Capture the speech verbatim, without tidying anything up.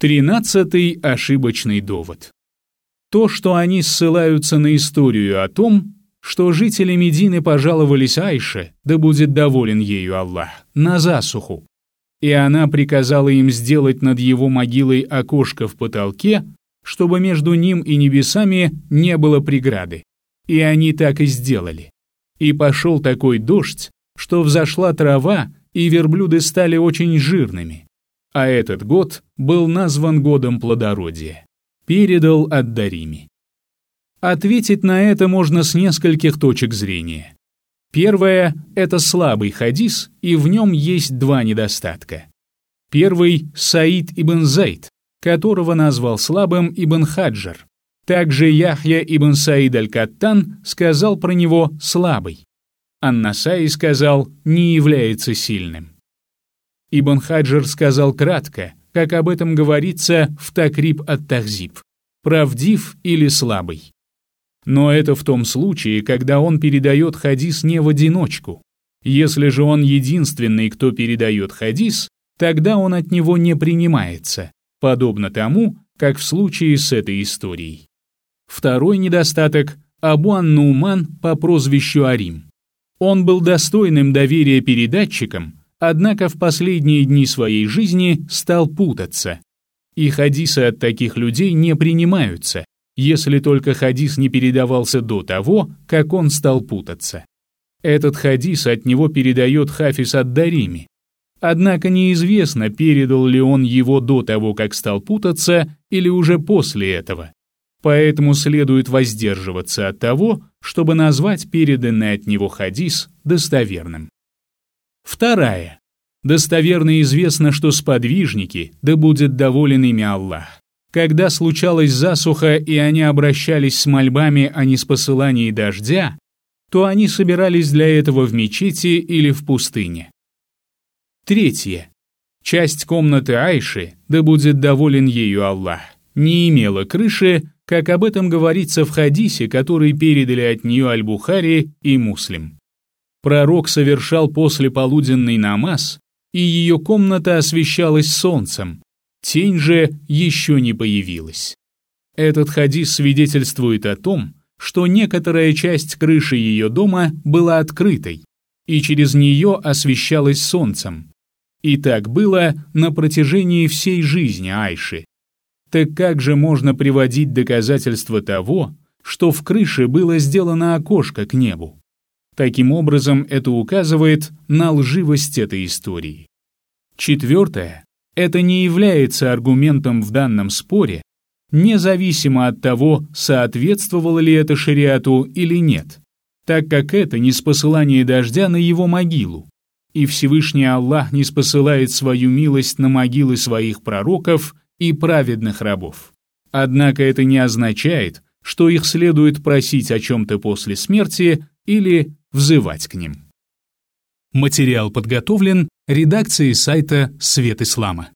Тринадцатый ошибочный довод. То, что они ссылаются на историю о том, что жители Медины пожаловались Айше, да будет доволен ею Аллах, на засуху, и она приказала им сделать над его могилой окошко в потолке, чтобы между ним и небесами не было преграды. И они так и сделали. И пошел такой дождь, что взошла трава, и верблюды стали очень жирными. А этот год был назван годом плодородия. Передал ад-Дарими. Ответить на это можно с нескольких точек зрения. Первое – это слабый хадис, и в нем есть два недостатка. Первый – Саид ибн Зайд, которого назвал слабым Ибн Хаджар. Также Яхья ибн Саид аль-Каттан сказал про него «слабый». Ан-Насаи сказал «не является сильным». Ибн Хаджар сказал кратко, как об этом говорится в Такриб ат-Тахзиб, правдив или слабый. Но это в том случае, когда он передает хадис не в одиночку. Если же он единственный, кто передает хадис, тогда он от него не принимается, подобно тому, как в случае с этой историей. Второй недостаток – Абу ан-Нуман по прозвищу Арим. Он был достойным доверия передатчиком, однако в последние дни своей жизни стал путаться. И хадисы от таких людей не принимаются, если только хадис не передавался до того, как он стал путаться. Этот хадис от него передает Хафиз ад-Дарими. Однако неизвестно, передал ли он его до того, как стал путаться, или уже после этого. Поэтому следует воздерживаться от того, чтобы назвать переданный от него хадис достоверным. Вторая. Достоверно известно, что сподвижники, да будет доволен ими Аллах, когда случалась засуха и они обращались с мольбами о ниспосылании дождя, то они собирались для этого в мечети или в пустыне. Третье. Часть комнаты Айши, да будет доволен ею Аллах, не имела крыши, как об этом говорится в хадисе, который передали от нее Аль-Бухари и Муслим. Пророк совершал послеполуденный намаз, и ее комната освещалась солнцем, тень же еще не появилась. Этот хадис свидетельствует о том, что некоторая часть крыши ее дома была открытой, и через нее освещалась солнцем. И так было на протяжении всей жизни Айши. Так как же можно приводить доказательства того, что в крыше было сделано окошко к небу? Таким образом, это указывает на лживость этой истории. Четвертое. Это не является аргументом в данном споре, независимо от того, соответствовало ли это шариату или нет, так как это ниспосылание дождя на его могилу, и Всевышний Аллах ниспосылает свою милость на могилы своих пророков и праведных рабов. Однако это не означает, что их следует просить о чем-то после смерти или взывать к ним. Материал подготовлен редакцией сайта «Свет Ислама».